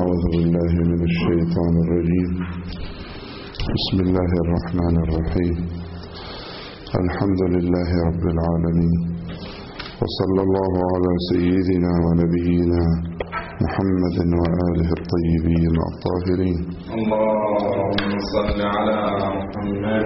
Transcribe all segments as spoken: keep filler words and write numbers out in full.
أعوذ بالله من الشيطان الرجيم. بسم الله الرحمن الرحيم. الحمد لله رب العالمين، وصلى الله على سيدنا ونبينا محمد وآله الطيبين الطاهرين. اللهم صل على محمد.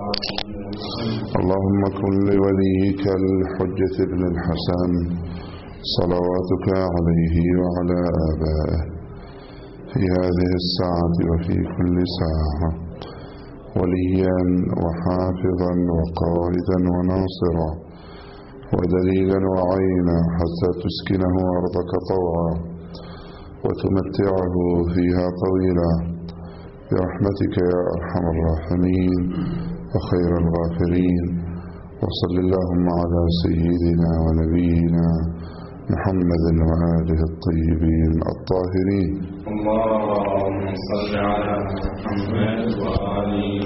اللهم كن لوليك الحجة ابن الحسن صلواتك عليه وعلى آبائه في هذه الساعة وفي كل ساعة وليا وحافظا وقائدا وناصرا ودليلا وعينا حتى تسكنه أرضك طوعا وتمتعه فيها طويلا برحمتك يا أرحم الراحمين وخير الغافرين. وصل اللهم على سيدنا ونبينا محمد وآله الطيبين الطاهرين. اللهم صل على محمد وآله.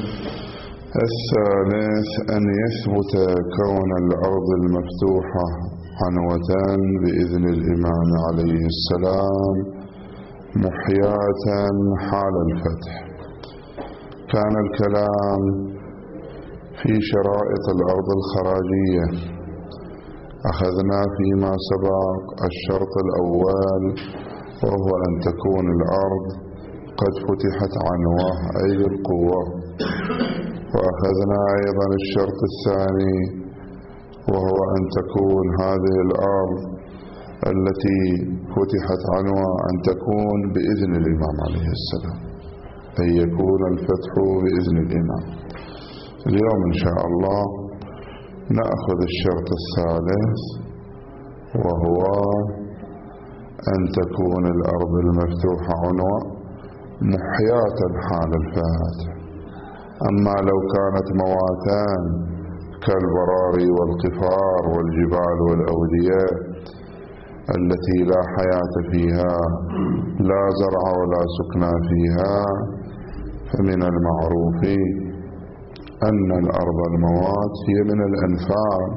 الثالث أن يثبت كون الأرض المفتوحة عنوتان بإذن الإمام عليه السلام محياة حال الفتح. كان الكلام في شرائط الأرض الخراجية. أخذنا فيما سبق الشرط الأول وهو أن تكون الأرض قد فتحت عنوة أي بالقوة، وأخذنا أيضا الشرط الثاني وهو أن تكون هذه الأرض التي فتحت عنوة أن تكون بإذن الإمام عليه السلام، أن يكون الفتح بإذن الإمام. اليوم إن شاء الله نأخذ الشرط الثالث وهو أن تكون الأرض المفتوحة عنوة محياة حال الفتح. أما لو كانت مواتان كالبراري والقفار والجبال والأودية التي لا حياة فيها لا زرع ولا سكنى فيها، فمن المعروف أن الأرض الموات هي من الأنفال،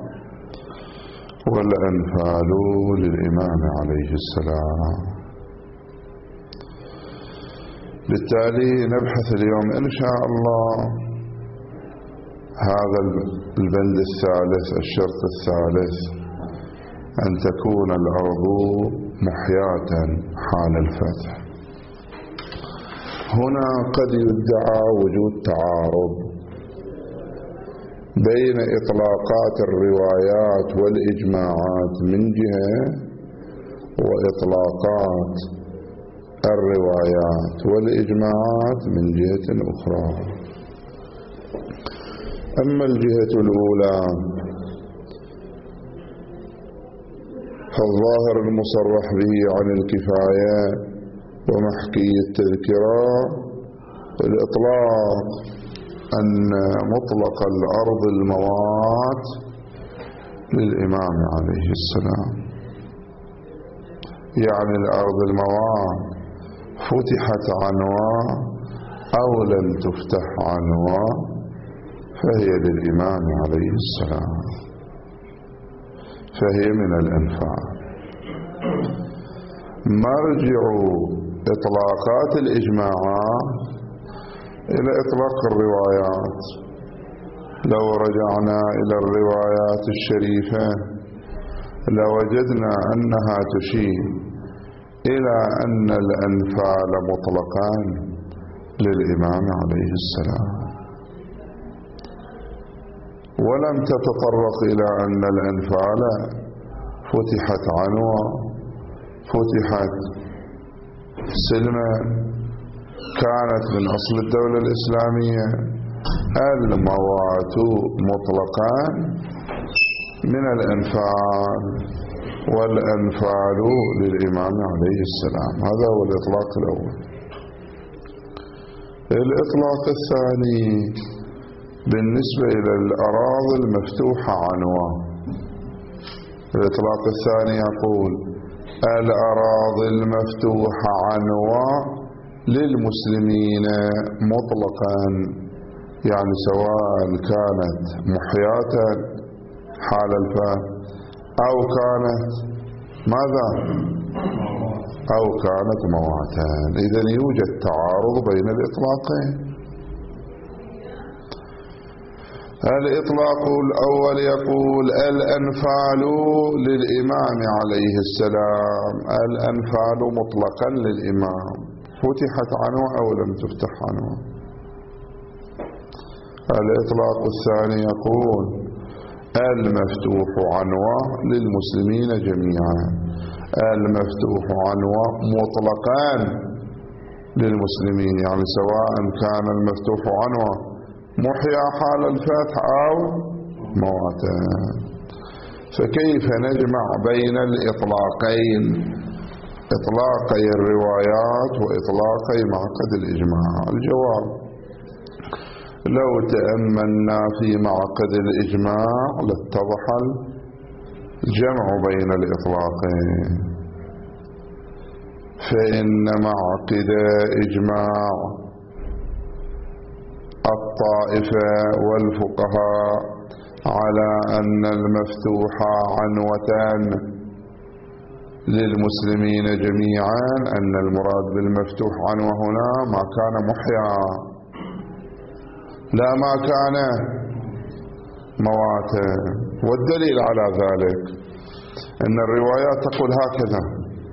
والأنفال للإمام عليه السلام. بالتالي نبحث اليوم إن شاء الله هذا البند الثالث، الشرط الثالث، أن تكون الأرض محياة حال الفتح. هنا قد يدعى وجود تعارض بين إطلاقات الروايات والإجماعات من جهة وإطلاقات الروايات والإجماعات من جهة أخرى. أما الجهة الأولى فالظاهر المصرح به عن الكفاية ومحكي التذكرة الإطلاق أن مطلق الأرض الموات للإمام عليه السلام، يعني الأرض الموات فتحت عنوة أو لم تفتح عنوة فهي للإمام عليه السلام، فهي من الأنفال. مرجع إطلاقات الإجماعات إلى إطلاق الروايات. لو رجعنا إلى الروايات الشريفة لوجدنا أنها تشير إلى أن الأنفال مطلقان للإمام عليه السلام، ولم تتطرق إلى أن الأنفال فتحت عنوة، فتحت سلمة، كانت من أصل الدولة الإسلامية. الموات مطلقان من الأنفال، والأنفال للإمام عليه السلام. هذا هو الإطلاق الأول. الإطلاق الثاني بالنسبة إلى الأراضي المفتوحة عنوة. الإطلاق الثاني يقول الأراضي المفتوحة عنوة للمسلمين مطلقا، يعني سواء كانت محياة حال الفتح أو كانت ماذا أو كانت مواتا. إذن يوجد تعارض بين الإطلاقين. الإطلاق الأول يقول الأنفال للإمام عليه السلام، الأنفال مطلقا للإمام، فتحت عنوة أو لم تفتح عنوة. الإطلاق الثاني يقول المفتوح عنوة للمسلمين جميعا، المفتوح عنوة مطلقا للمسلمين، يعني سواء كان المفتوح عنوة محيا حال الفتح أو مواتا. فكيف نجمع بين الإطلاقين، إطلاقي الروايات وإطلاقي معقد الإجماع؟ الجواب: لو تأملنا في معقد الإجماع لاتضح الجمع بين الإطلاقين، فإن معقد إجماع الطائفة والفقهاء على أن المفتوح عنوتان للمسلمين جميعا، أن المراد بالمفتوح عنوة هنا ما كان محيا، لا ما كان مواتا. والدليل على ذلك أن الروايات تقول هكذا: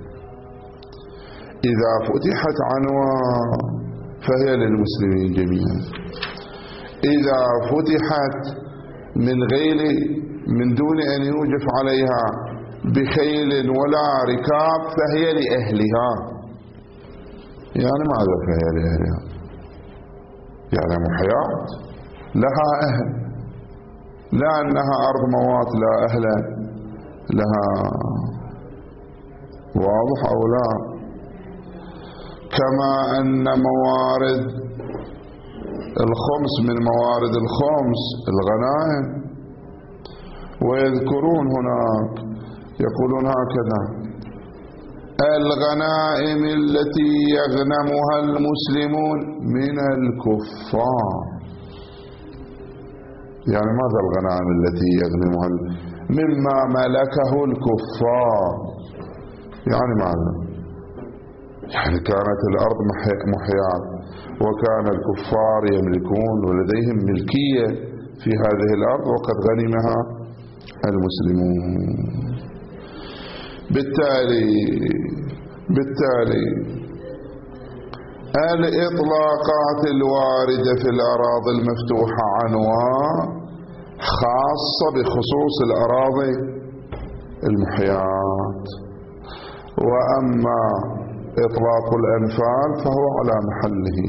إذا فتحت عنوة فهي للمسلمين جميعا، إذا فتحت من غير من دون أن يوجف عليها بخيل ولا ركاب فهي لأهلها. يعني ماذا فهي لأهلها؟ يعني محيات لها أهل، لا أنها أرض موات لا أهل لها. واضح أو لا؟ كما أن موارد الخمس من موارد الخمس الغنائم، ويذكرون هناك يقولون هكذا: الغنائم التي يغنمها المسلمون من الكفار. يعني ماذا الغنائم التي يغنمها؟ مما ملكه الكفار. يعني ماذا؟ يعني كانت الأرض محياة وكان الكفار يملكون ولديهم ملكية في هذه الأرض وقد غنمها المسلمون. بالتالي بالتالي الإطلاقات الواردة في الأراضي المفتوحة عنوة خاصة بخصوص الأراضي المحيات، وأما إطلاق الأنفال فهو على محله.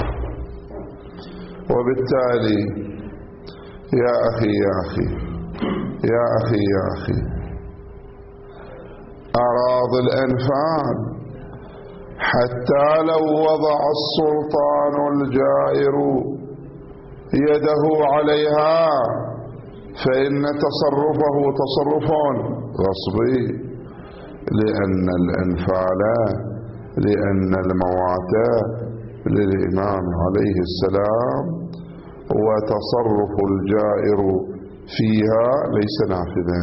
وبالتالي يا أخي يا أخي يا أخي يا أخي أراضي الأنفال حتى لو وضع السلطان الجائر يده عليها فإن تصرفه تصرف غصبي، لأن الأنفال لأن الموات للإمام عليه السلام، وتصرف الجائر فيها ليس نافذا.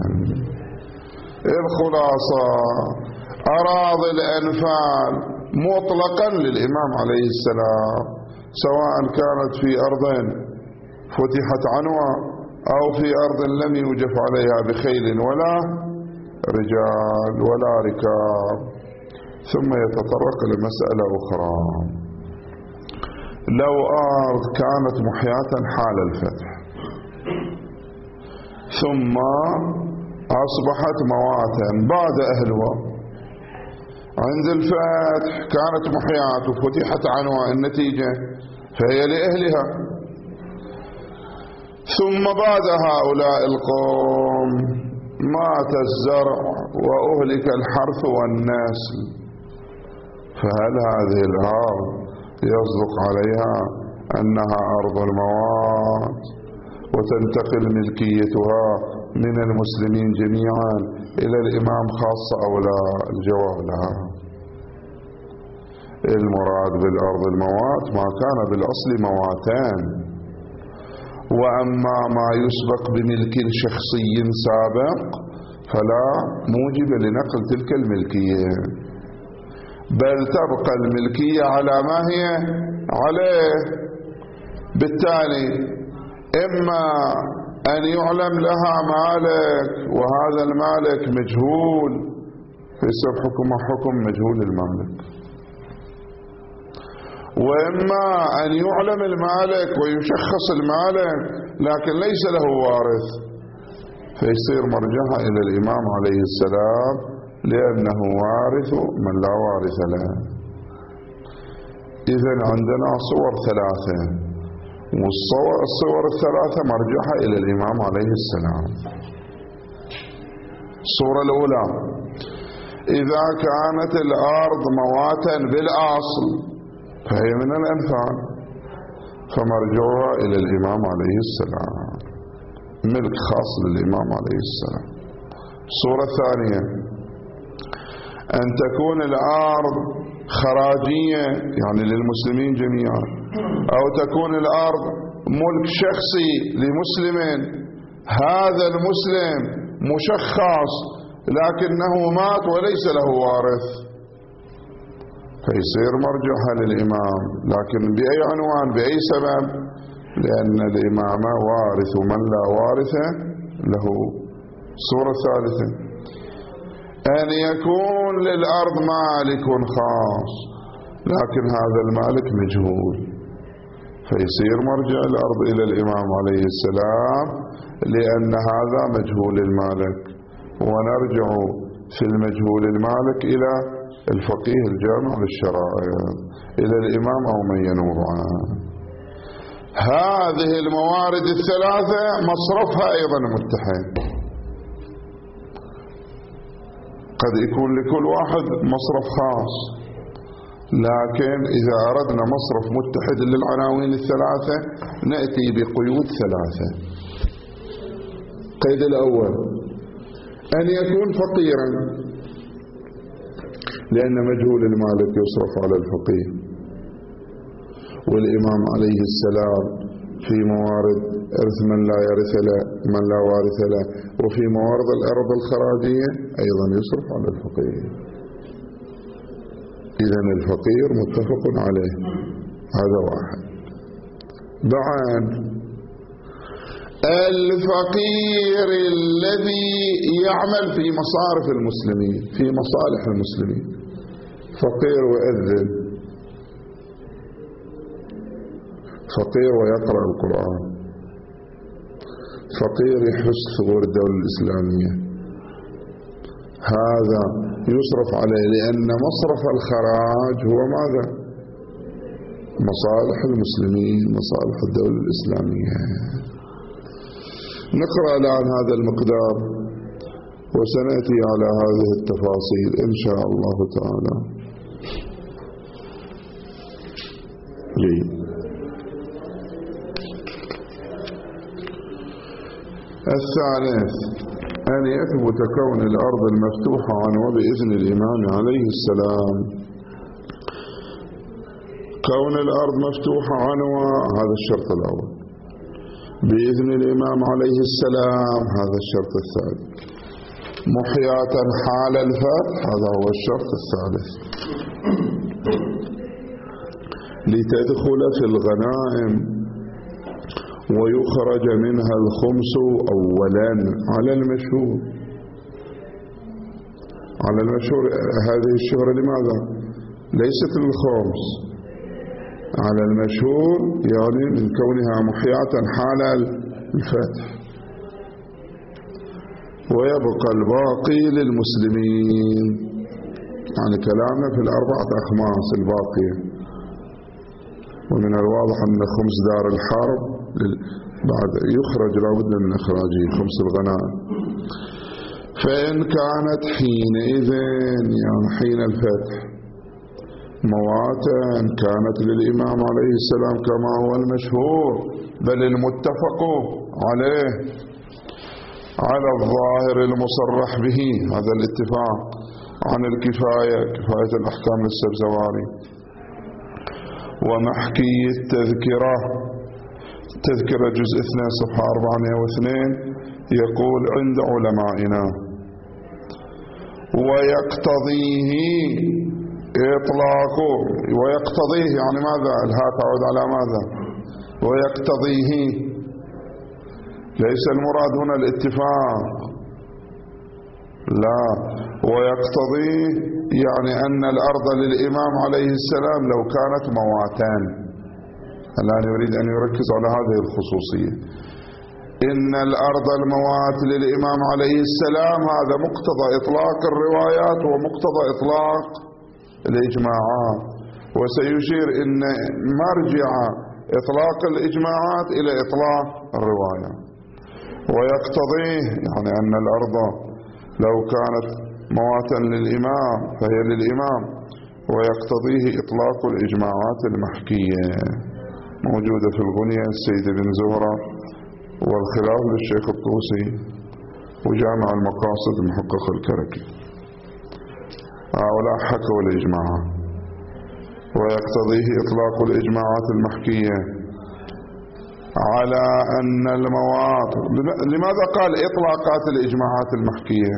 الخلاصة: أراضي الأنفال مطلقا للإمام عليه السلام، سواء كانت في أرض فتحت عنوة أو في أرض لم يوجف عليها بخيل ولا رجال ولا ركاب. ثم يتطرق لمسألة أخرى: لو أرض كانت محياة حال الفتح ثم أصبحت مواتا بعد أهلها، عند الفتح كانت محياة وفتحت عنوة، النتيجة فهي لأهلها. ثم بعد هؤلاء القوم مات الزرع وأهلك الحرث والنسل، فهل هذه الأرض يصدق عليها أنها أرض الموات وتنتقل ملكيتها من المسلمين جميعا إلى الإمام خاصة أو لا؟ الجواب لا. المراد بالأرض الموات ما كان بالأصل مواتان، وأما ما يسبق بملك شخصي سابق فلا موجب لنقل تلك الملكية. بل تبقى الملكية على ما هي عليه. بالتالي إما أن يعلم لها مالك وهذا المالك مجهول فيصير حكمه حكم مجهول المالك، وإما أن يعلم المالك ويشخص المالك لكن ليس له وارث فيصير مرجعها إلى الإمام عليه السلام لأنه وارث من لا وارث له. إذن عندنا صور ثلاثة، والصور الثلاثة مرجعها إلى الإمام عليه السلام. الصورة الأولى: إذا كانت الأرض مواتا بالأصل فهي من الأنفال فمرجعها إلى الإمام عليه السلام، ملك خاص للإمام عليه السلام. الصورة الثانية: أن تكون الأرض خراجية يعني للمسلمين جميعا، أو تكون الأرض ملك شخصي لمسلم، هذا المسلم مشخص لكنه مات وليس له وارث فيصير مرجعها للإمام، لكن بأي عنوان بأي سبب؟ لأن الإمام وارث من لا وارث له. الصورة الثالثة: أن يكون للأرض مالك خاص لكن هذا المالك مجهول فيصير مرجع الأرض إلى الإمام عليه السلام لأن هذا مجهول المالك، ونرجع في المجهول المالك إلى الفقيه الجامع للشرائع، إلى الإمام أو من ينوب عنه. هذه الموارد الثلاثة مصرفها أيضا متحد، قد يكون لكل واحد مصرف خاص، لكن إذا أردنا مصرف متحد للعناوين الثلاثة نأتي بقيود ثلاثة. القيد الأول: أن يكون فقيرا، لأن مجهول المالك يصرف على الفقير، والإمام عليه السلام في موارد إرث من لا يرث له من لا وارث له، وفي موارد الأرض الخراجية أيضا يصرف على الفقير. إذن الفقير متفق عليه، هذا واحد. بعد الفقير الذي يعمل في مصارف المسلمين، في مصالح المسلمين، فقير ويأذن، فقير ويقرأ القرآن، فقير يحرس ثغور الدولة الإسلامية، هذا يصرف عليه لأن مصرف الخراج هو ماذا؟ مصالح المسلمين، مصالح الدولة الإسلامية. نقرأ الآن هذا المقدار وسنأتي على هذه التفاصيل إن شاء الله تعالى. جيد. الثالث: أن يثبت كون الأرض المفتوحة عنوة بإذن الإمام عليه السلام. كون الأرض مفتوحة عنوة هذا الشرط الأول، بإذن الإمام عليه السلام هذا الشرط الثالث، محياة حال الفتح هذا هو الشرط الثالث، لتدخل في الغنائم ويخرج منها الخمس أولا على المشهور. على المشهور هذه الشهرة لماذا؟ ليست للخمس، على المشهور يعني من كونها محياة حال الفتح، ويبقى الباقي للمسلمين. يعني كلامنا في الأربعة أخماس الباقية، ومن الواضح أن خمس دار الحرب بعد يخرج لابد من إخراجه خمس الغنائم. فإن كانت حينئذ يعني حين الفتح مواتا كانت للإمام عليه السلام كما هو المشهور بل المتفق عليه على الظاهر المصرح به، هذا الاتفاق عن الكفاية، كفاية الأحكام للسبزواري، ومحكي التذكرة، تذكرة جزء اثنين صفحة أربعمائة واثنين يقول عند علمائنا: ويقتضيه إطلاق ويقتضيه، يعني ماذا؟ الهاء تعود على ماذا؟ ويقتضيه، ليس المراد هنا الاتفاق، لا، ويقتضيه يعني أن الأرض للإمام عليه السلام لو كانت مواتان. الآن يريد أن يركز على هذه الخصوصية. إن الأرض الموات للإمام عليه السلام، هذا مقتضى إطلاق الروايات ومقتضى إطلاق الإجماعات، وسيشير إن مرجع إطلاق الإجماعات إلى إطلاق الروايات. ويقتضيه يعني أن الأرض لو كانت مواتا للإمام فهي للإمام، ويقتضيه إطلاق الإجماعات المحكية موجودة في الغنية السيد بن زهرة، والخلاف للشيخ الطوسي، وجامع المقاصد محقق الكركي. هؤلاء حكوا الإجماعات. ويقتضيه إطلاق الإجماعات المحكية على أن المواد. لماذا قال إطلاقات الإجماعات المحكية؟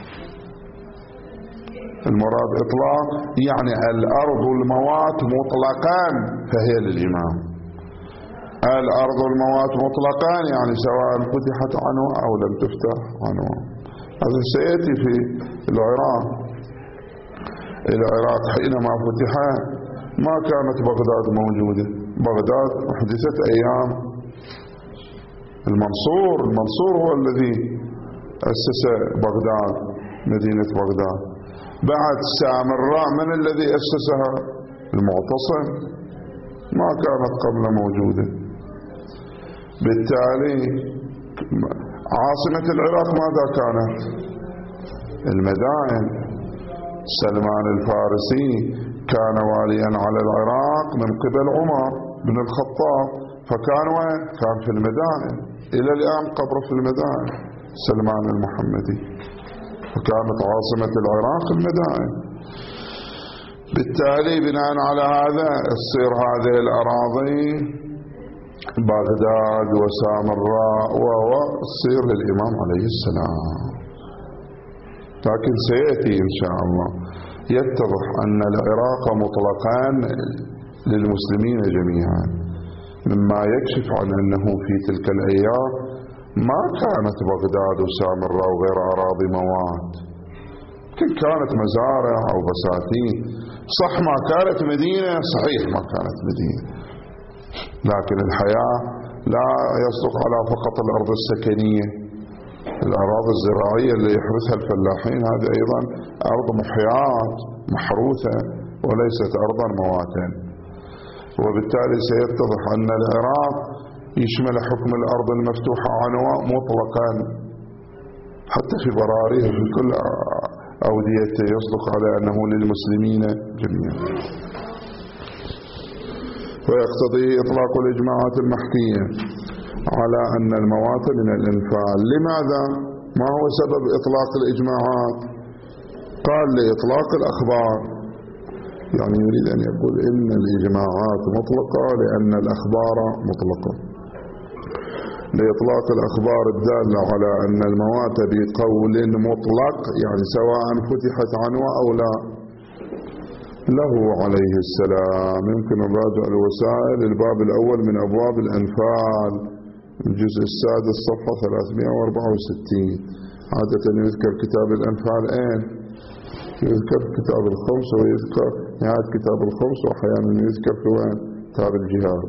المراد إطلاق يعني الأرض والمواد مطلقان فهي للإمام. الأرض والمواد مطلقان يعني سواء فتحت عنه أو لم تفتح عنه. هذا سيأتي في العراق. العراق حينما فتح ما كانت بغداد موجودة، بغداد حدثت أيام المنصور. المنصور هو الذي أسس بغداد، مدينة بغداد. بعد سامراء من الذي أسسها؟ المعتصم، ما كانت قبل موجودة. بالتالي عاصمة العراق ماذا كانت؟ المدائن. سلمان الفارسي كان واليا على العراق من قبل عمر بن الخطاب، فكان وين؟ كان في المدائن، إلى الآن قبره في المدائن سلمان المحمدي، فكانت عاصمة العراق المدائن. بالتالي بناء على هذا تصير هذه الأراضي بغداد وسامراء وتصير للإمام عليه السلام. لكن سيأتي إن شاء الله يتضح أن العراق مطلقان للمسلمين جميعا، مما يكشف عن أنه في تلك الأيام ما كانت بغداد وسامراء وغير أراضي موات، كانت مزارع أو بساتين. صح ما كانت مدينة، صحيح ما كانت مدينة، لكن الحياة لا يصدق على فقط الأرض السكنية. الأراضي الزراعية اللي يحرثها الفلاحين هذه أيضا أرض محيات محروثة وليست أرضا مواتا. وبالتالي سيتضح أن العراق يشمل حكم الأرض المفتوحة عنوة مطلقا، حتى في براريه في كل أوديته يصدق على أنه للمسلمين جميعا. ويقتضي إطلاق الإجماعات المحكية على أن الموات من الإنفال. لماذا؟ ما هو سبب إطلاق الإجماعات؟ قال لإطلاق الأخبار، يعني يريد أن يقول إن الإجماعات مطلقة لأن الأخبار مطلقة. لإطلاق الأخبار الدالة على أن الموات بقول مطلق، يعني سواء فتحت عنوة أو لا، له عليه السلام. يمكن نراجع الوسائل الباب الأول من أبواب الأنفال، الجزء السادس صفحة ثلاثمائة وأربعة وستين. عادة يذكر كتاب الأنفال أين؟ يذكر كتاب الخمس، ويذكر نهاية كتاب الخمس، وأحيانا يذكر في وين؟ كتاب الجهاد.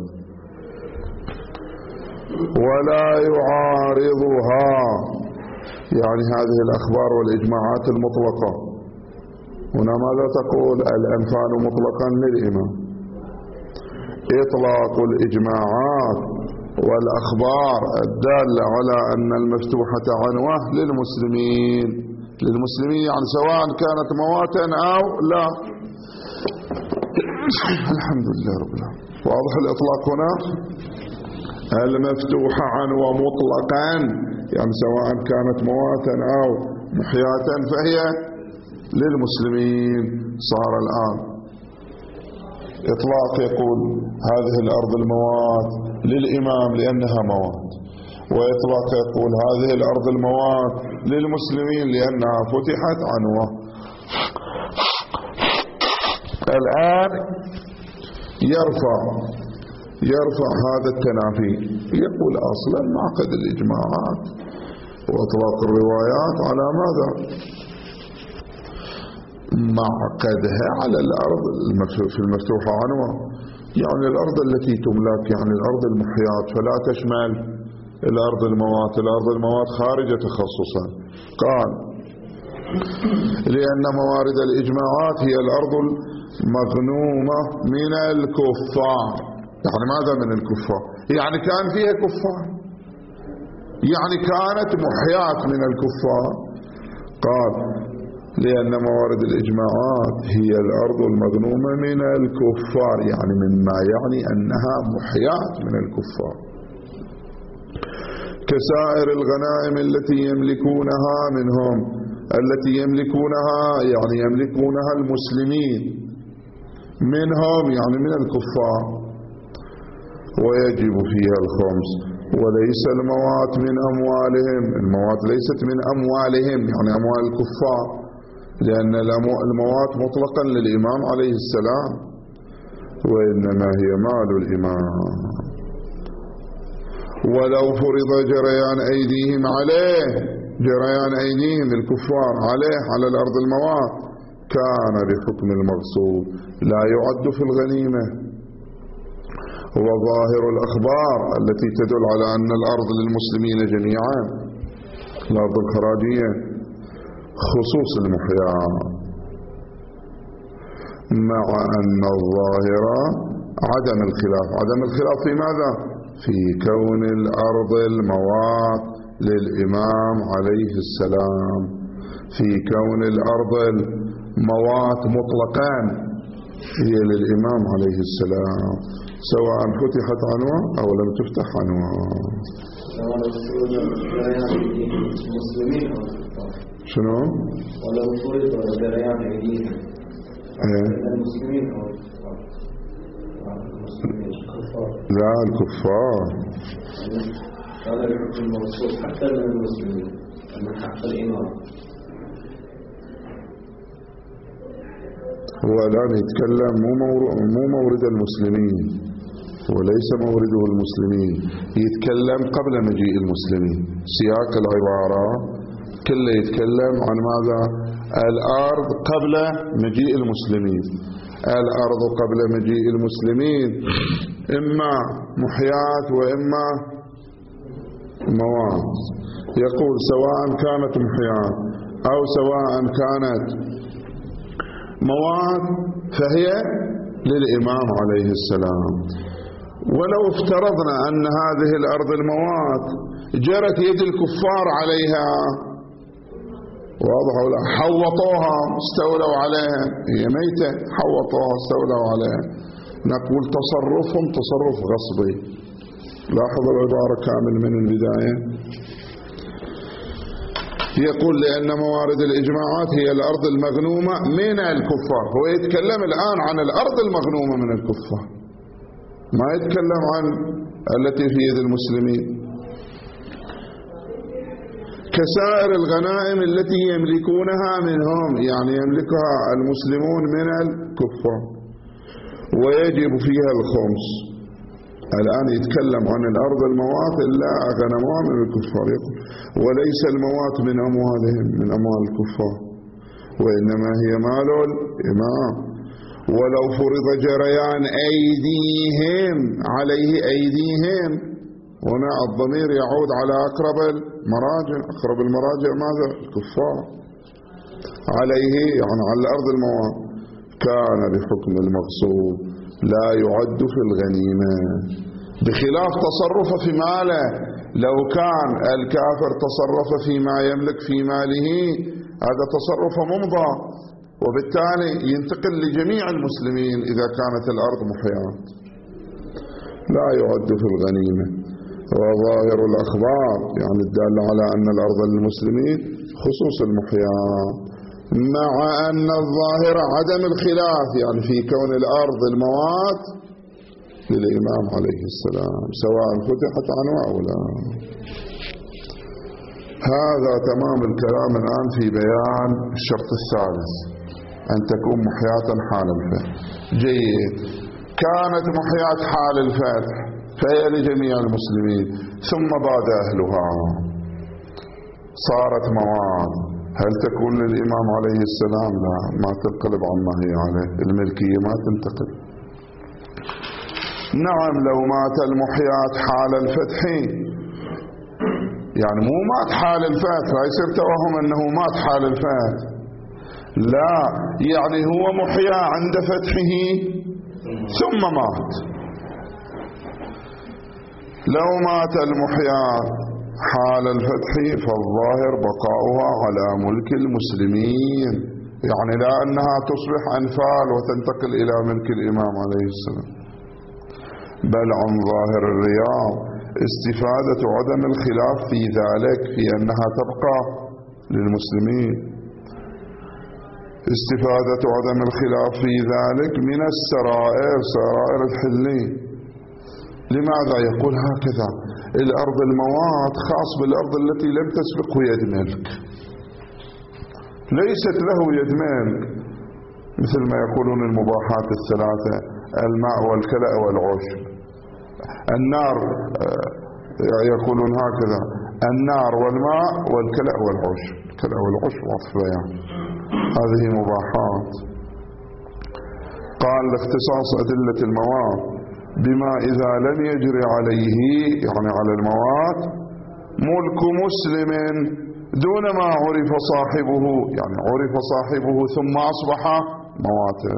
ولا يعارضها، يعني هذه الأخبار والإجماعات المطلقة. هنا ماذا تقول؟ الأنفال مطلقا للإمام. إطلاق الإجماعات والأخبار الدالة على أن المفتوحة عنوة للمسلمين، للمسلمين يعني سواء كانت مواتا أو لا. الحمد لله رب العالمين. واضح الإطلاق هنا؟ المفتوحة عنوة مطلقا يعني سواء كانت مواتا أو محياتا فهي للمسلمين. صار الآن إطلاق يقول هذه الأرض الموات للإمام لأنها موات، وإطلاق يقول هذه الأرض الموات للمسلمين لأنها فتحت عنوة. الآن يرفع يرفع هذا التنافي، يقول أصلا معقد الإجماعات وإطلاق الروايات على ماذا؟ معقدها على الأرض في المفتوحة عنوة، يعني الأرض التي تملك، يعني الأرض المحياة، فلا تشمل الأرض الموات. الأرض الموات خارج تخصصا. قال لأن موارد الإجماعات هي الأرض المغنومة من الكفار. يعني ماذا من الكفار؟ يعني كان فيها كفار، يعني كانت محياة من الكفار. قال لأن موارد الإجماعات هي الأرض المغنومة من الكفار، يعني مما يعني أنها محياة من الكفار، كسائر الغنائم التي يملكونها منهم، التي يملكونها يعني يملكونها المسلمين منهم، يعني من الكفار، ويجب فيها الخمس. وليس الموات من أموالهم، الموات ليست من أموالهم يعني أموال الكفار، لأن الموات مطلقا للإمام عليه السلام، وإنما هي مال الإمام. ولو فرض جريان أيديهم عليه، جريان أيديهم الكفار عليه على الأرض الموات، كان بحكم المغصوب لا يعد في الغنيمة. وظاهر الأخبار التي تدل على أن الأرض للمسلمين جميعا، الأرض الخراجية، خصوص المحياة، مع أن الظاهر عدم الخلاف. عدم الخلاف في ماذا؟ في كون الأرض الموات للإمام عليه السلام، في كون الأرض الموات مطلقا هي للإمام عليه السلام، سواء فتحت عنوة أو لم تفتح عنوة. شنو؟ ولو فرض جريان أيديهم المسلمين أو الكفار؟ لا الكفار. هذا بحكم الموصول حتى من المسلمين من حق الإمام. هو الآن يتكلم مو مورد المسلمين وليس مورده المسلمين، يتكلم قبل مجيء المسلمين. سياق العبارة كله يتكلم عن ماذا؟ الأرض قبل مجيء المسلمين. الأرض قبل مجيء المسلمين إما محيات وإما موات. يقول سواء كانت محيات أو سواء كانت موات فهي للإمام عليه السلام. ولو افترضنا أن هذه الأرض الموات جرت يد الكفار عليها، واضح ولا؟ حوطوها استولوا عليها، هي ميتة حوطوها استولوا عليها، نقول تصرفهم تصرف غصبي. لاحظ العبارة كامل من البداية. يقول لأن موارد الإجماعات هي الأرض المغنومة من الكفار. هو يتكلم الآن عن الأرض المغنومة من الكفار، ما يتكلم عن التي في يد المسلمين. كسائر الغنائم التي يملكونها منهم، يعني يملكها المسلمون من الكفار، ويجب فيها الخمس. الآن يتكلم عن الأرض الموات إلا غنمها من الكفار. يقول وليس الموات من أموالهم من أموال الكفار، وإنما هي مال الإمام. ولو فرض جريان أيديهم عليه، أيديهم هنا الضمير يعود على أقرب المراجع. أقرب المراجع ماذا؟ الكفار. عليه يعني على الأرض الموات، كان بحكم المغصوب لا يعد في الغنيمة، بخلاف تصرف في ماله. لو كان الكافر تصرف فيما يملك في ماله هذا تصرف ممضى، وبالتالي ينتقل لجميع المسلمين إذا كانت الأرض محياة، لا يعد في الغنيمة. وظاهر الأخبار يعني الدالة على أن الأرض للمسلمين خصوص المحياة، مع أن الظاهر عدم الخلاف يعني في كون الأرض الموات للإمام عليه السلام سواء فتحت عنه أو لا. هذا تمام الكلام الآن في بيان الشرط الثالث. أن تكون محياة حال الفتح. جيد. كانت محياة حال الفتح فهي لجميع المسلمين، ثم باد أهلها صارت مواد، هل تكون للإمام عليه السلام؟ لا، ما تنقلب عما هي عليه، الملكية ما تنتقل. نعم لو مات المحياة حال الفتح، يعني مو مات حال الفتح، لا يصير توهم أنه مات حال الفتح، لا، يعني هو محيا عند فتحه ثم مات. لو مات المحياة حال الفتح فالظاهر بقاؤها على ملك المسلمين، يعني لا أنها تصبح أنفال وتنتقل إلى ملك الإمام عليه السلام، بل عن ظاهر الرياض استفادة عدم الخلاف في ذلك، في أنها تبقى للمسلمين، استفادة عدم الخلاف في ذلك من السرائر، سرائر الحلي. لماذا يقول هكذا؟ الأرض المواد خاص بالأرض التي لم تسبقه يد ملك، ليست له يد ملك، مثل ما يقولون المباحات الثلاثة: الماء والكلأ والعشب. النار يقولون هكذا: النار والماء والكلأ والعشب، الكلأ والعشب وصفيان، هذه مباحات. قال لاختصاص أدلة المواد بما إذا لم يجري عليه، يعني على المواد، ملك مسلم دون ما عرف صاحبه، يعني عرف صاحبه ثم أصبح مواتا.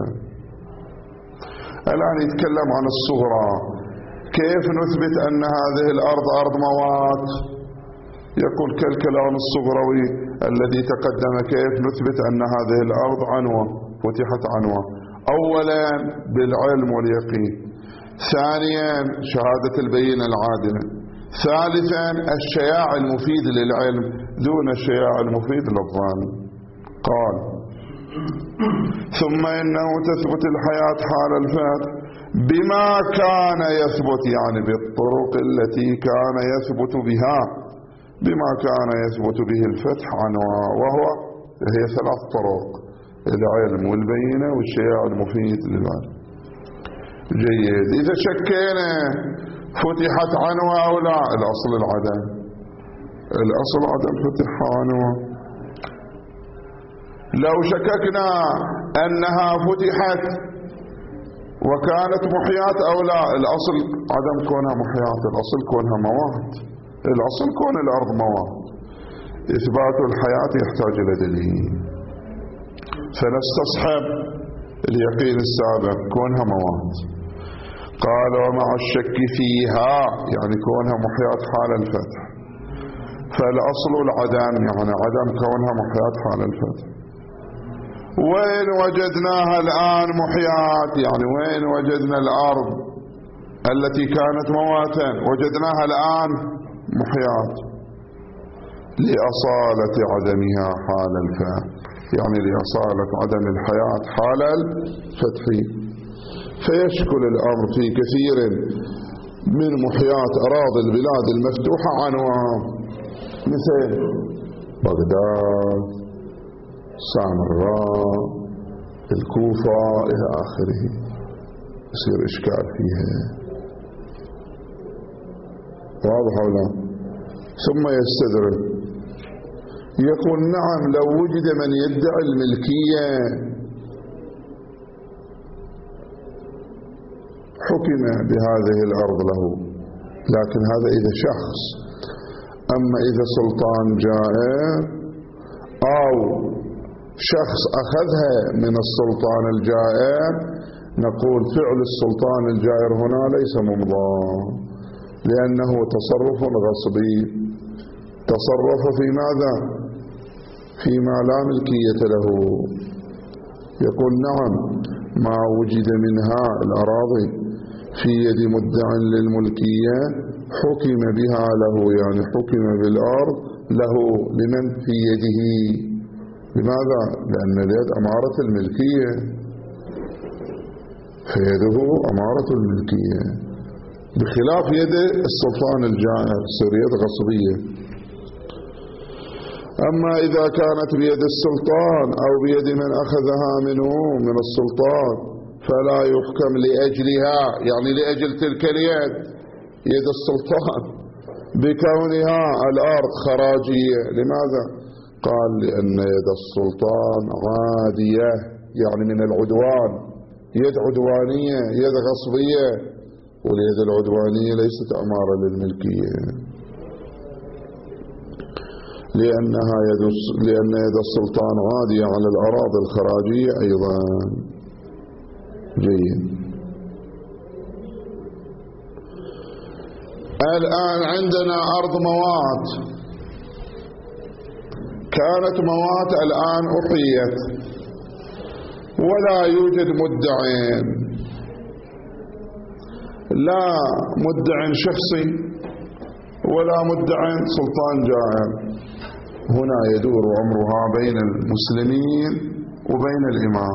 الآن يتكلم عن الصغرى، كيف نثبت أن هذه الأرض أرض موات؟ يقول كالكلام الصغروي الذي تقدم، كيف نثبت أن هذه الأرض عنوة فتحت عنوة؟ أولا بالعلم واليقين، ثانيا شهادة البينة العادلة، ثالثا الشياع المفيد للعلم دون الشياع المفيد للظن. قال: ثم إنه تثبت الحياة حال الفتح بما كان يثبت، يعني بالطرق التي كان يثبت بها، بما كان يثبت به الفتح عنوى، وهو هي ثلاث طرق: العلم والبينة والشياع المفيد للعلم. جيد. إذا شكينا فتحت عنوى أو لا، الأصل العدم، الأصل عدم فتح عنوى. لو شككنا أنها فتحت وكانت محيات أو لا، الأصل عدم كونها محيات، الأصل كونها مواد، الأصل كون الأرض مواد. إثبات الحياة يحتاج إلى دليل، فنستصحب اليقين السابق كونها مواد. قال: ومع الشك فيها، يعني كونها محيات حال الفتح، فالأصل العدم، يعني عدم كونها محيات حال الفتح. وين وجدناها الآن محيات؟ يعني وين وجدنا الأرض التي كانت مواتا وجدناها الآن محيات؟ لأصالة عدمها حال الفتح، يعني لأصالة عدم الحياة حال الفتح. فيشكل الأمر في كثير من محيات أراضي البلاد المفتوحة عنوان، مثل بغداد، سامراء، الكوفة إلى آخره، يصير إشكال فيها. واضح ولا؟ ثم يستدرك يقول: نعم لو وجد من يدعي الملكية حكم بهذه الأرض له، لكن هذا إذا شخص. أما إذا سلطان جائر أو شخص أخذها من السلطان الجائر، نقول فعل السلطان الجائر هنا ليس ممضى، لأنه تصرف غصبي، تصرف في ماذا؟ فيما لا ملكية له. يقول: نعم ما وجد منها الأراضي في يد مدع للملكية حكم بها له، يعني حكم بالأرض له لمن في يده. لماذا؟ لأن اليد أمارة الملكية، فيده أمارة الملكية، بخلاف يد السلطان الجائر، تصير يد غصبية. أما إذا كانت بيد السلطان أو بيد من أخذها منه من السلطان فلا يحكم لأجلها، يعني لأجل تلك اليد، يد السلطان، بكونها الأرض خراجية. لماذا؟ قال لأن يد السلطان عادية، يعني من العدوان، يد عدوانية، يد غصبية، واليد العدوانية ليست أمارة للملكية، لأنها يد لأن يد السلطان عادية على الأراضي الخراجية أيضا. جيد. الآن عندنا أرض موات، كانت موات الآن أحيت ولا يوجد مدعين، لا مدعين شخصي ولا مدعين سلطان جائر، هنا يدور أمرها بين المسلمين وبين الإمام.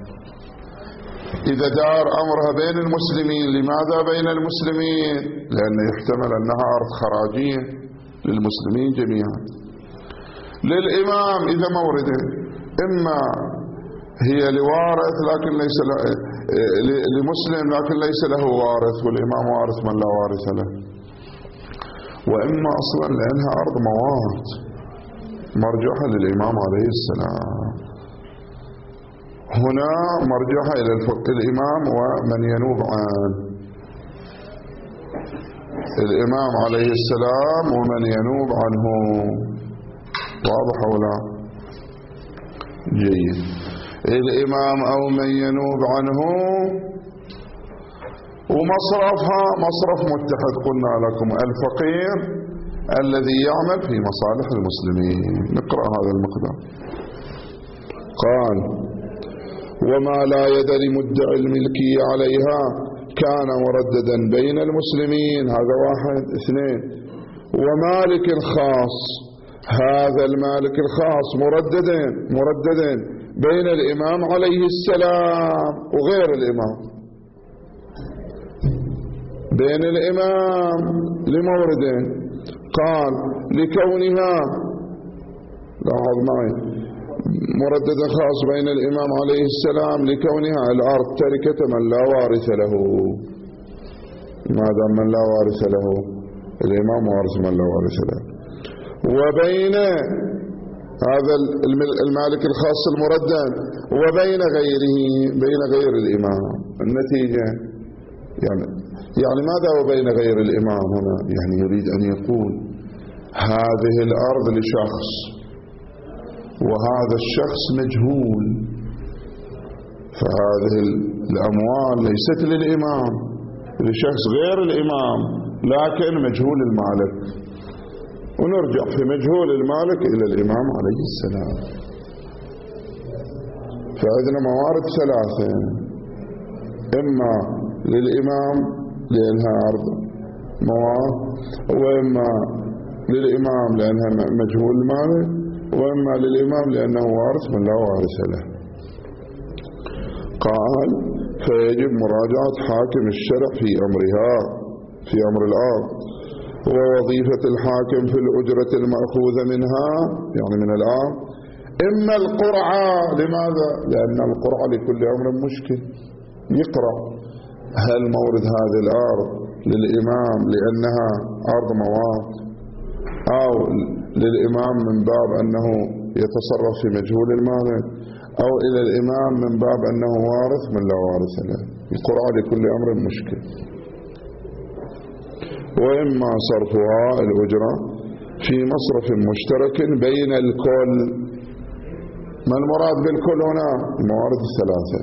إذا دار أمرها بين المسلمين، لماذا بين المسلمين؟ لأنه يحتمل أنها أرض خراجية للمسلمين جميعا. للإمام إذا مورده إما هي لوارث لكن ليس له، لمسلم لكن ليس له وارث، والإمام وارث من لا وارث له، وإما أصلا لأنها أرض موات مرجعها للإمام عليه السلام. هنا مرجعها إلى الإمام ومن ينوب عنه، الإمام عليه السلام ومن ينوب عنه. واضح أو لا؟ جيد. الإمام أو من ينوب عنه، ومصرفها مصرف متحد. قلنا لكم الفقير الذي يعمل في مصالح المسلمين. نقرأ هذا المقدار. قال: وما لا يد لمدعي الملكية عليها كان مرددا بين المسلمين. هذا واحد. اثنين: ومالك خاص، هذا المالك الخاص مرددا مرددا بين الإمام عليه السلام وغير الإمام، بين الإمام لموردين. قال: لكونها، لاحظ معي، مردد خاص بين الإمام عليه السلام لكونها الأرض تركة من لا وارث له. ماذا من لا وارث له؟ الإمام وارث من لا وارث له. وبين هذا المالك الخاص المردد وبين غيره، بين غير الإمام. النتيجة يعني يعني ماذا وبين غير الإمام هنا؟ يعني يريد أن يقول هذه الأرض لشخص وهذا الشخص مجهول، فهذه الأموال ليست للإمام، لشخص غير الإمام لكن مجهول المالك، ونرجع في مجهول المالك إلى الإمام عليه السلام. فعندنا موارد ثلاثة: إما للإمام لأنها أرض موارد، وإما للإمام لأنها مجهول المالك، وإما للإمام لأنه وارث من لا وارث له. قال: فيجب مراجعة حاكم الشرع في أمرها، في أمر الأرض، ووظيفة الحاكم في الأجرة المأخوذة منها، يعني من الأرض، إما القرعة. لماذا؟ لأن القرعة لكل أمر مشكل. يقرأ هل مورد هذه الأرض للإمام لأنها أرض موات، أو للإمام من باب أنه يتصرف في مجهول المالك، أو إلى الإمام من باب أنه وارث من لا وارث له. القرعة لكل أمر مشكل. وإما صرفها الأجرة في مصرف مشترك بين الكل. ما المراد بالكل هنا؟ الموارد الثلاثة.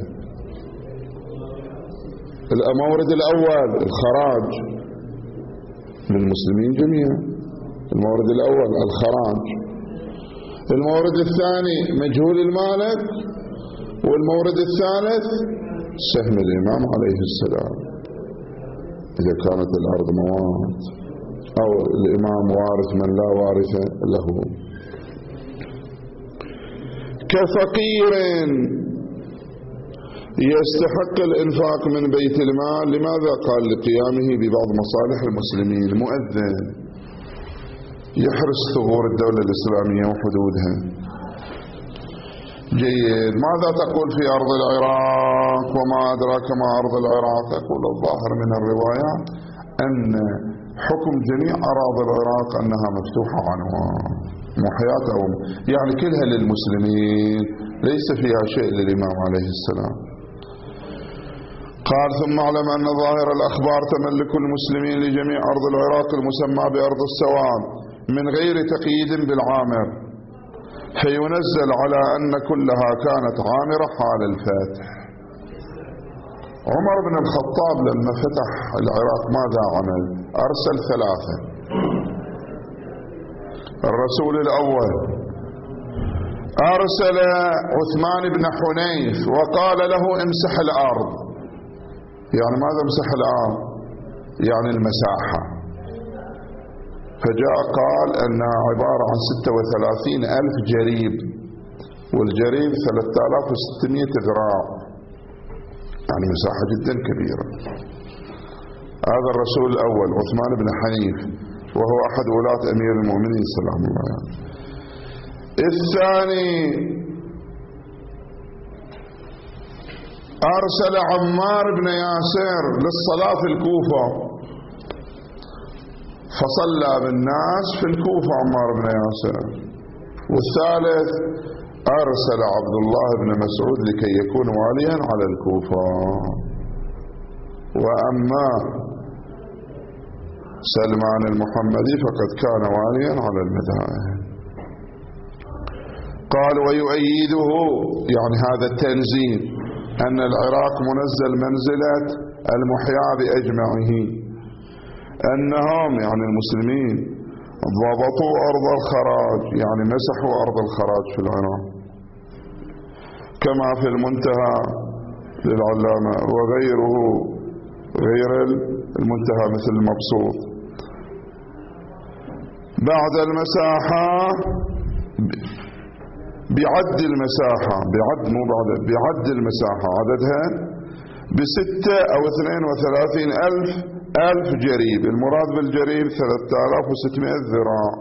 المورد الأول الخراج للمسلمين جميعا، المورد الأول الخراج. المورد الثاني مجهول المالك، والمورد الثالث سهم الإمام عليه السلام إذا كانت الأرض موات، أو الإمام وارث من لا وارث له. كفقير يستحق الإنفاق من بيت المال. لماذا؟ قال: لقيامه ببعض مصالح المسلمين. مؤذن يحرس ثغور الدولة الإسلامية وحدودها. جيد. ماذا تقول في أرض العراق؟ وما أدراك ما أرض العراق؟ أقول الظاهر من الروايات أن حكم جميع أراضي العراق أنها مفتوحة عنوان محياة أو يعني كلها للمسلمين، ليس فيها شيء للإمام عليه السلام. قال ثم اعلم أن ظاهر الأخبار تملك المسلمين لجميع أرض العراق المسمى بأرض السواد من غير تقييد بالعامر، فينزل على أن كلها كانت عامرة حال الفتح. عمر بن الخطاب لما فتح العراق ماذا عمل؟ أرسل ثلاثة. الرسول الأول أرسل عثمان بن حنيف وقال له امسح الأرض. يعني ماذا امسح الأرض؟ يعني المساحة. فجاء قال أنها عبارة عن ستة وثلاثين ألف جريب، والجريب ثلاثة آلاف وستمائة ذراع، يعني مساحة جدا كبيرة. هذا الرسول الأول عثمان بن حنيف، وهو أحد ولاة أمير المؤمنين سلام الله عليه. الثاني أرسل عمار بن ياسر للصلاة في الكوفة، فصلى بالناس في الكوفة عمار بن ياسر. والثالث أرسل عبد الله بن مسعود لكي يكون واليا على الكوفة. وأما سلمان المحمدي فقد كان واليا على المدائن. قال ويؤيده يعني هذا التنزيل أن العراق منزل منزلة المحيا بأجمعه، أنهم يعني المسلمين ضبطوا أرض الخراج، يعني مسحوا أرض الخراج في العراق كما في المنتهى للعلامة وغيره غير المنتهى مثل المبسوط. بعد المساحة بعد المساحة بعد مو بعد بعد المساحة عددها بستة أو اثنين وثلاثين ألف ألف جريب. المراد بالجريب ثلاثة آلاف وستمائة ذراع.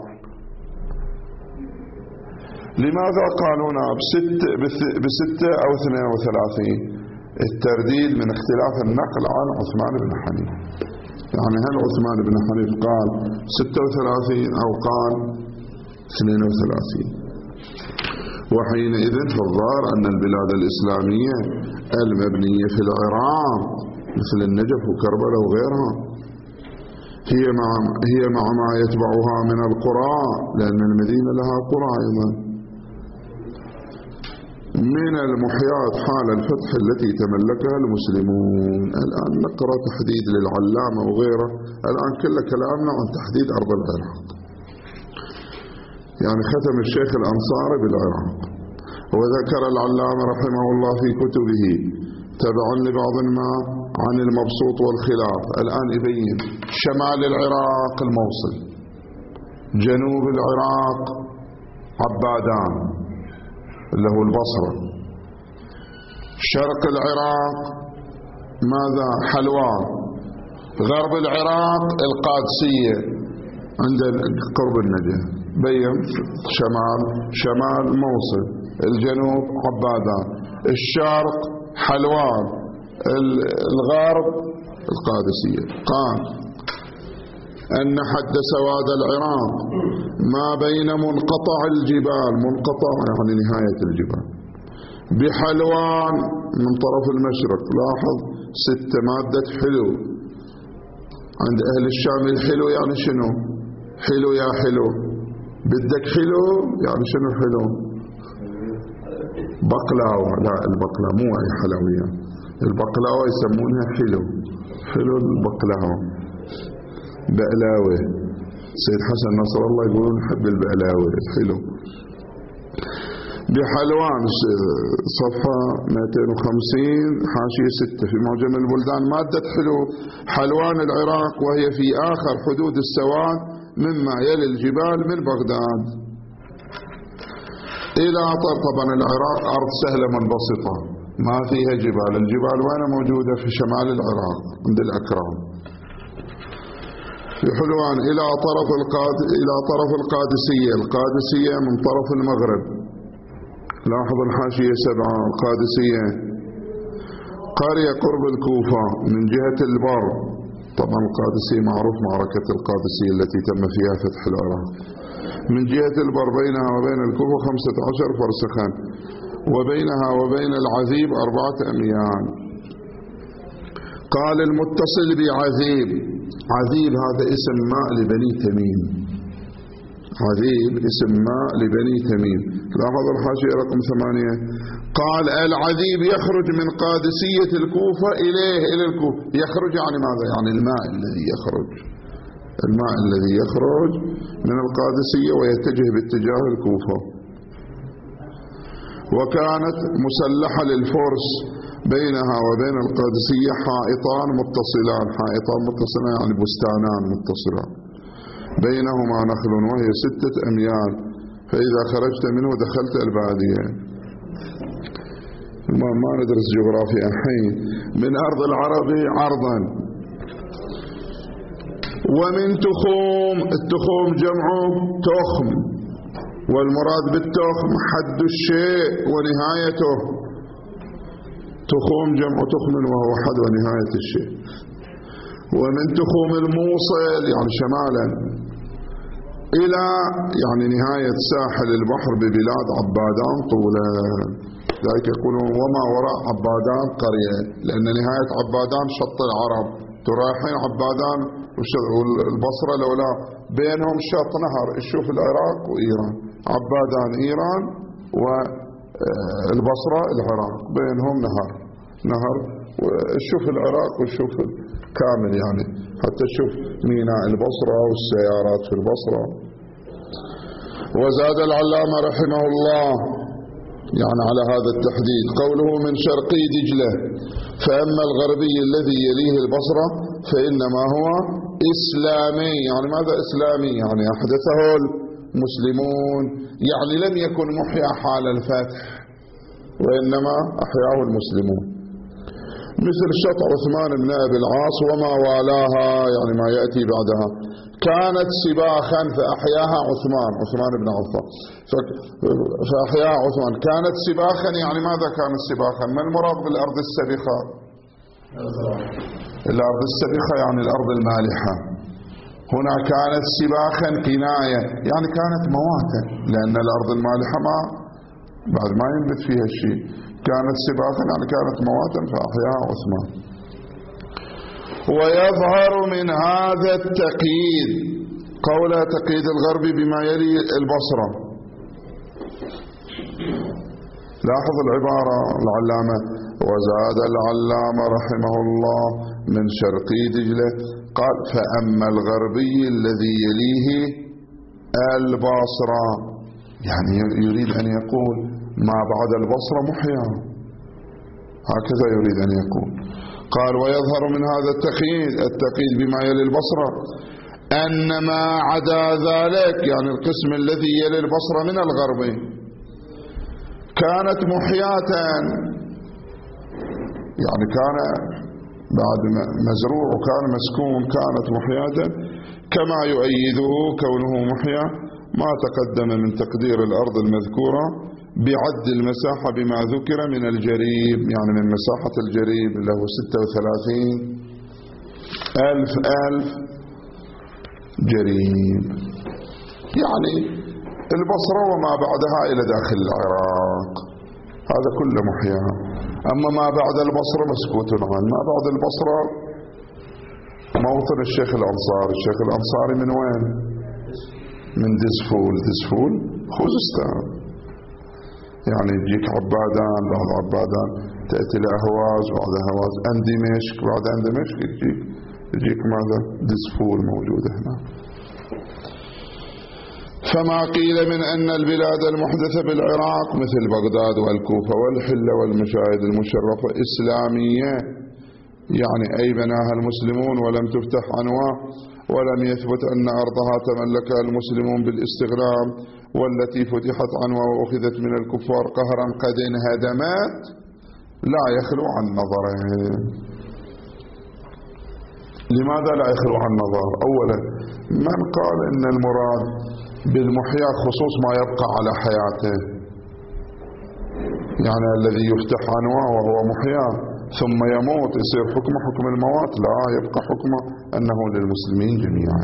لماذا قالونا بستة, بستة أو اثنين وثلاثين؟ الترديد من اختلاف النقل عن عثمان بن حنيف، يعني هل عثمان بن حنيف قال ستة وثلاثين أو قال اثنين وثلاثين؟ وحينئذ فالظاهر أن البلاد الإسلامية المبنية في العراق مثل النجف وكربلاء وغيرها هي مع هي مع ما يتبعها من القرى، لأن المدينة لها قرى أيضا، من المحيات حال الفتح التي تملكها المسلمون. الآن نقرأ تحديد للعلامة وغيره، الآن كل كلامنا عن تحديد أرض العراق. يعني ختم الشيخ الأنصاري بالعراق، وذكر العلامة رحمه الله في كتبه تبعا لبعض ما عن المبسوط والخلاف. الآن يبين شمال العراق الموصل، جنوب العراق عبادان اللي هو البصرة، شرق العراق ماذا؟ حلوان، غرب العراق القادسية عند قرب النجف، بين شمال شمال موصل، الجنوب عبادان، الشرق حلوان، الغرب القادسية. قال أن حد سواد العراق ما بين منقطع الجبال، منقطع يعني نهاية الجبال، بحلوان من طرف المشرق. لاحظ ستة مادة حلو. عند أهل الشام الحلو يعني شنو؟ حلو يا حلو، بدك حلو يعني شنو حلو؟ بقلاوة. لا البقلاوة مو أي حلوية، البقلاوة يسمونها حلو، حلو البقلاوة، بقلاوة. سيد حسن نصر الله يقولون حب البقلاوة الحلو. بحلوان صفحة مئتين وخمسين حاشية ستة في معجم البلدان مادة حلو حلوان العراق، وهي في آخر حدود السواد مما يلي الجبال من بغداد إلى طر. طبعا العراق أرض سهلة منبسطة ما فيها جبال. الجبال وين موجودة؟ في شمال العراق عند الأكرام. في حلوان إلى طرف القاد... إلى طرف القادسية. القادسية من طرف المغرب. لاحظ الحاشية سبعة. القادسية قرية قرب الكوفة من جهة البر. طبعا القادسية معروف معركة القادسية التي تم فيها فتح العراق. من جهة البر بينها وبين الكوفة خمسة عشر فرسخا، وبينها وبين العذيب أربعة أميال. قال المتصل بعذيب. عذيب هذا اسم ماء لبني تميم. عذيب اسم ماء لبني تميم. لاحظ الحاشية رقم ثمانية. قال العذيب يخرج من قادسية الكوفة إليه إلى الكوفة. يخرج يعني ماذا؟ يعني الماء الذي يخرج، الماء الذي يخرج من القادسية ويتجه باتجاه الكوفة. وكانت مسلحة للفرس بينها وبين القادسية حائطان متصلان. حائطان متصلان يعني بستانان متصلان، بينهما نخل وهي ستة أميال، فإذا خرجت منه دخلت البادية. ما, ما ندرس جغرافيا الحين. من أرض العرب عرضا. ومن تخوم. التخوم جمع تخم، والمراد بالتخم حد الشيء ونهايته. تخوم جمع تخم وهو حد ونهاية الشيء. ومن تخوم الموصل يعني شمالا إلى يعني نهاية ساحل البحر ببلاد عبادان طولا. ذلك يقولون وما وراء عبادان قرية، لأن نهاية عبادان شط العرب. ترايحين عبادان والبصرة لولا بينهم شط نهر. شوف العراق وإيران. عبادان إيران والبصرة العراق، بينهم نهر نهر. وشوف العراق وشوف كامل يعني، حتى تشوف ميناء البصرة والسيارات في البصرة. وزاد العلامة رحمه الله يعني على هذا التحديد قوله من شرقي دجلة. فأما الغربي الذي يليه البصرة فإنما هو إسلامي. يعني ماذا إسلامي؟ يعني أحدثه المسلمون، يعني لم يكن محيا حال الفتح وإنما أحياه المسلمون، مثل شط عثمان بن أبي العاص وما والاها يعني ما يأتي بعدها. كانت سباخا فأحياها عثمان عثمان بن عفان فأحياها عثمان. كانت سباخا يعني ماذا كانت سباخا؟ ما المراد بالأرض السبخة؟ الأرض السبخة يعني الأرض المالحة. هنا كانت سباخا كناية يعني كانت مواتا، لأن الأرض المالحة ما بعد ما ينبت فيها الشيء. كانت سباخا يعني كانت مواتا فأحياها عثمان. ويظهر من هذا التقييد قول تقييد الغرب بما يلي البصرة. لاحظ العبارة العلامة. وزاد العلامة رحمه الله من شرقي دجلة قال فأما الغربي الذي يليه البصرة، يعني يريد أن يقول ما بعد البصرة محيا، هكذا يريد أن يقول. قال ويظهر من هذا التقييد التقييد بما يلي البصرة أن ما عدا ذلك يعني القسم الذي يلي البصرة من الغرب كانت محياة، يعني كان بعد مزروع وكان مسكون كانت محياة، كما يؤيده كونه محيا ما تقدم من تقدير الأرض المذكورة بعد المساحة بما ذكر من الجريب، يعني من مساحة الجريب له ستة وثلاثين ألف ألف جريب، يعني البصرة وما بعدها إلى داخل العراق هذا كله محيا. أما ما بعد البصرة مسكوت عنه. ما بعد البصرة موطن الشيخ الأنصاري. الشيخ الأنصاري من وين؟ من دزفول. دزفول خوزستان، يعني يجيك عبادان، بعد عبادان تأتي لأهواز، بعد أهواز أن دمشق، بعد أن دمشق يجيك يجيك ماذا؟ دزفول موجودة هنا. فما قيل من أن البلاد المحدثة بالعراق مثل بغداد والكوفة والحلة والمشاهد المشرفة إسلامية، يعني أي بناها المسلمون ولم تفتح عنوان، ولم يثبت أن أرضها تملكها المسلمون بالاستغلام، والتي فتحت عنوان وأخذت من الكفار قهرا قد انهدمت، لا يخلو عن نظره. لماذا لا يخلو عن نظر؟ أولا، من قال إن المراد بالمحيا خصوص ما يبقى على حياته؟ يعني الذي يفتح عنوه وهو محيا ثم يموت يصير حكم حكم الموات؟ لا، يبقى حكمه أنه للمسلمين جميعا.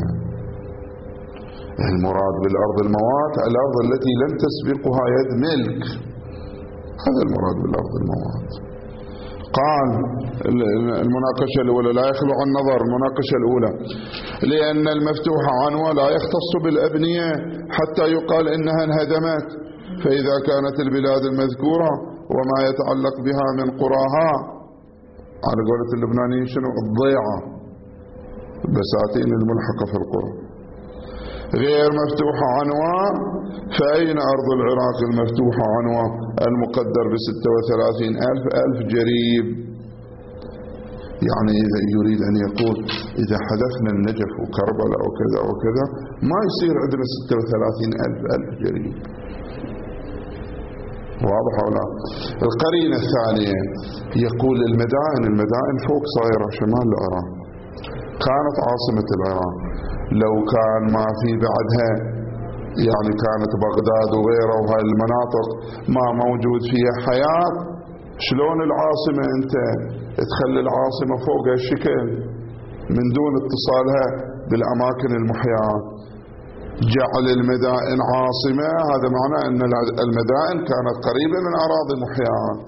المراد بالأرض الموات الأرض التي لم تسبقها يد ملك، هذا المراد بالأرض الموات. قال المناقشة الأولى لا يخلو عن نظر. المناقشة الأولى لأن المفتوح عنوه لا يختص بالأبنية حتى يقال إنها انهدمت، فإذا كانت البلاد المذكورة وما يتعلق بها من قراها، على قولة اللبنانيين شنو؟ الضيعة، بساتين الملحقة في القرى، غير مفتوحة عنوة، فأين أرض العراق المفتوحة عنوة المقدر بستة وثلاثين ألف ألف جريب؟ يعني إذا يريد أن يقول إذا حذفنا النجف وكربلاء وكذا وكذا ما يصير عندنا ستة وثلاثين ألف ألف جريب. واضح ولا؟ القرينة الثانية يقول المدائن المدائن فوق صايرة شمال العراق، كانت عاصمة العراق، لو كان ما في بعدها يعني كانت بغداد وغيرها وهاي المناطق ما موجود فيها حياة، شلون العاصمة انت تخلي العاصمة فوق هالشكل من دون اتصالها بالأماكن المحياة؟ جعل المدائن عاصمة هذا معناه أن المدائن كانت قريبة من أراضي محياة.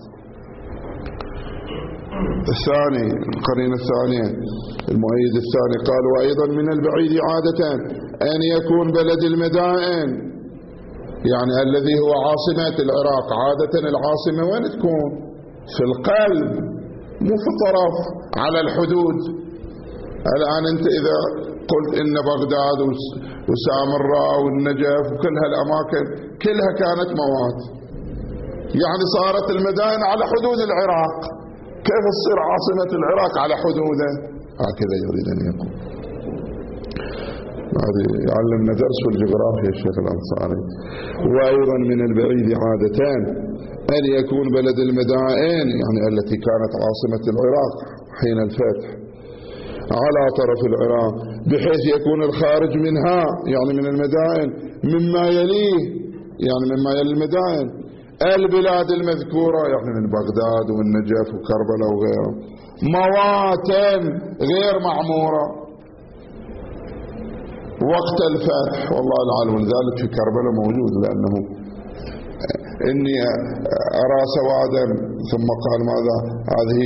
الثاني القرينة الثانية المؤيد الثاني قال وأيضا من البعيد عادة أن يكون بلد المدائن يعني الذي هو عاصمة العراق، عادة العاصمة وين تكون؟ في القلب، مو في طرف على الحدود. الآن أنت إذا قلت إن بغداد وسامراء والنجف وكل هالأماكن كلها كانت موات، يعني صارت المدائن على حدود العراق، كيف تصير عاصمة العراق على حدوده؟ هكذا يريد أن يقول. هذه يعلمنا درس في الجغرافيا الشيخ الأنصاري. وأيضا من البعيد عادة أن يكون بلد المدائن يعني التي كانت عاصمة العراق حين الفتح على طرف العراق، بحيث يكون الخارج منها يعني من المدائن مما يليه يعني مما يلي المدائن البلاد المذكورة يعني من بغداد والنجف وكربلاء وغيره مواتا غير معمورة وقت الفتح. والله العالم ذلك في كربلاء موجود، لأنه إني أرى سوادا ثم قال ماذا هذه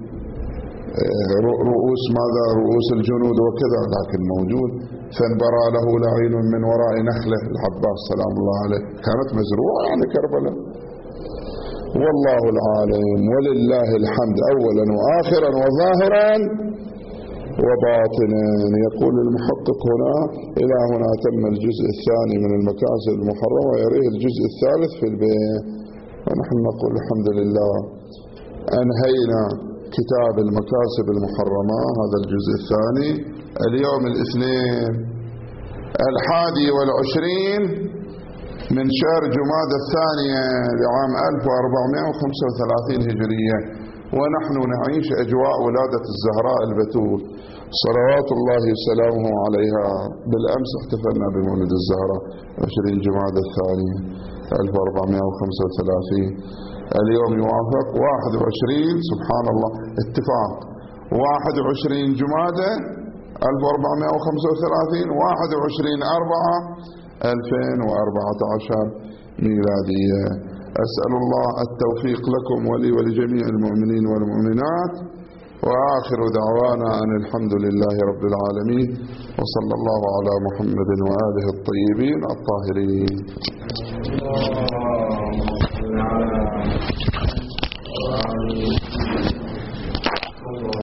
رؤوس ماذا رؤوس الجنود وكذا، لكن موجود. فانبرى له لعين من وراء نخله العباس سلام الله عليه، كانت مزروعة يعني كربلاء. والله العالم ولله الحمد أولا وآخرا وظاهرا وباطنا. يقول المحقق هنا إلى هنا تم الجزء الثاني من المكاسب المحرمة ويريه الجزء الثالث في البيع. ونحن نقول الحمد لله أنهينا كتاب المكاسب المحرمة هذا الجزء الثاني اليوم الاثنين الحادي والعشرين من شهر جمادى الثانية لعام ألف وأربعمائة وخمسة وثلاثين هجرية، ونحن نعيش أجواء ولادة الزهراء البتول صلوات الله وسلامه عليها. بالأمس احتفلنا بمولد الزهراء عشرين جمادى الثانية ألف وأربعمائة وخمسة وثلاثين، اليوم يوافق واحد وعشرين سبحان الله اتفاق واحد وعشرين جمادى ألف وأربعمائة وخمسة وثلاثين واحد وعشرين أربعة ألفين وأربعة عشر ميلادية. أسأل الله التوفيق لكم ولي ولجميع المؤمنين والمؤمنات، وآخر دعوانا أن الحمد لله رب العالمين، وصلى الله على محمد وآله الطيبين الطاهرين.